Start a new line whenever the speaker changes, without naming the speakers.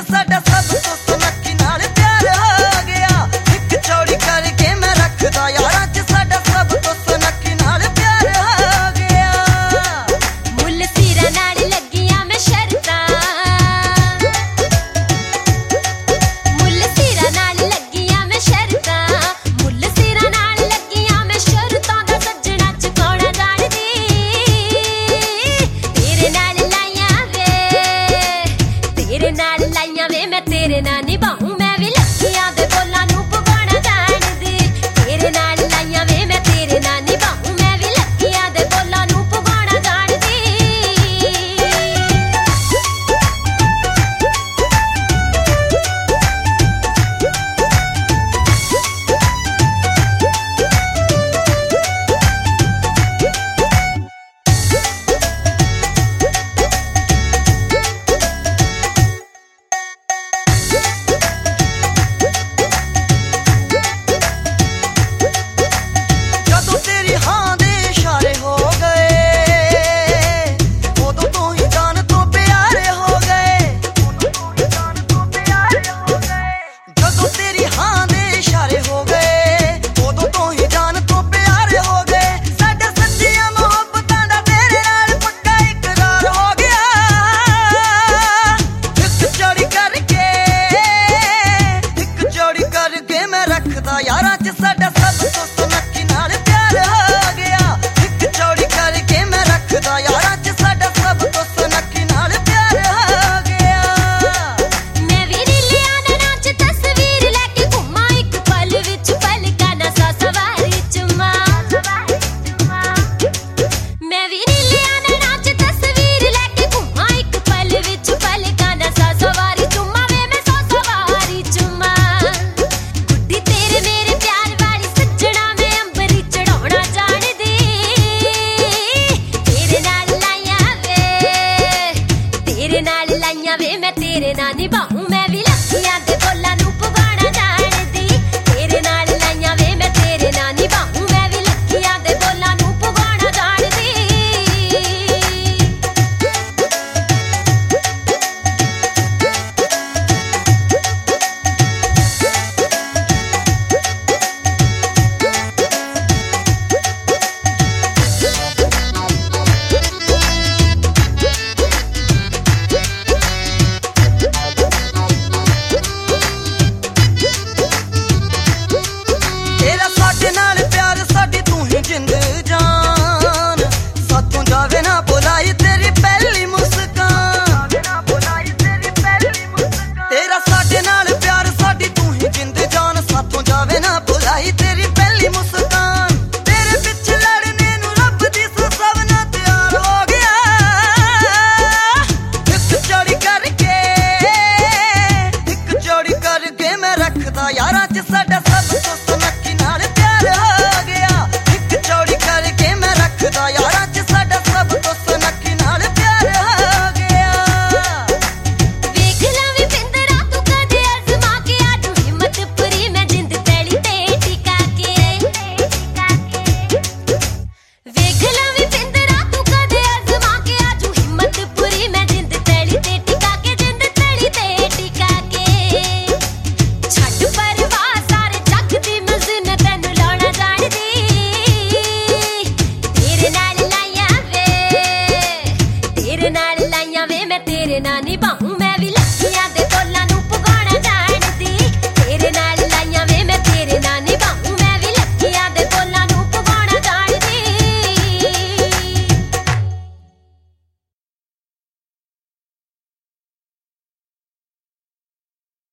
साडा सब तो सुनक्खी नाल प्यार हो गया। एक चौड़ी करके मैं रखदा यारां च साडा सब तो सुनक्खी नाल प्यार हो गया।
मुल सिरा नाल लगियां मैं शर्तां, मुल सिरा नाल लगियां मैं शर्तां, मुल सिरा नाल लगियां मैं शर्तां दा सज्जणा च कौड़ा जाणदी। तेरे नाल लाइयां वे, तेरे नाल लाइयां वे मैं तेरे नाल निभाऊं मैं भी लगियां दे बोलां नूं पवाणा जाणदी। तेरे नाल लाइयां वे मैं तेरे नाल निभाऊं मैं भी लगियां दे बोलां नूं पवाणा जाणदी।
जदों तेरी हां दे इशारे हो गए, उदों तो ही जान तो प्यारे हो गए। जदों तेरी हां दे इशारे हो गए, उदों तो ही जान तो प्यारे हो गए। साडा सच्चियां मोहब्बतां दा तेरे नाल पक्का इकरार हो गया। एक चौड़ी करके मैं रखदा यारां च साडा सब तो सुनक्खी नाल प्यार हो गया। एक चौड़ी करके मैं रखदा यारां च साडा सब तो सुनक्खी नाल प्यार हो गया।
मैं भी नीलियां दे नाच तस्वीर लेके घुम्मां एक पल विच पलकां ना सा सवारी चुम्मा। मैं भी नीलियां दे नाच तस्वीर लेके घुम्मां एक पल विच पलकां ना सा सवारी चुम्मा वे मैं सा सवारी चुम्मा। गुड्डी तेरे मेरे प्यार वाली सज्जणा मैं अंबरी चढ़ाउणा जाणदी। तेरे नाल लाइयां वे, तेरे नाल लाइयां वे मैं तेरे नाल निभाऊं मैं भी लगियां दे बोलां नूं पवाणा जाणदी। तेरे नाल लाइयां वे मैं तेरे नाल निभाऊं मैं भी लगियां दे बोलां नूं पवाणा जाणदी।
तेरा साडे नाल प्यार साडी तू ही जिंद जान, साथों जावे ना बुलाई तेरी पहली मुस्कान। तेरा साडे नाल प्यार साडी तू ही जिंद जान, साथों जावे ना बुलाई तेरी पहली मुस्कान। तेरे पिछे लड़ने नूं रब दी सब ना तैयार हो गया। एक चौड़ी करके मैं रखदा यारां च साडा सब तो सुनक्खी नाल प्यार हो गया। एक चौड़ी करके मैं रखदा यारां च साडा सब तो सुनक्खी नाल प्यार हो गया।
वेख लवी पिंदरा तू कदे अज़मा के आजू हिम्मत पूरी मैं जिंद तैली ते टिका के। वेख लवी पिंदरा तू कदे अज़मा के आजू हिम्मत पूरी मैं जिंद तैली ते टिका के, जिंद तैली ते टिका के। छड्ड परवाह सारे जग दी मज़न तैनूं लाउणा जाणदी। तेरे नाल लाइयां वे, तेरे नाल लाइयां वे मैं तेरे नाल निभाऊं मैं भी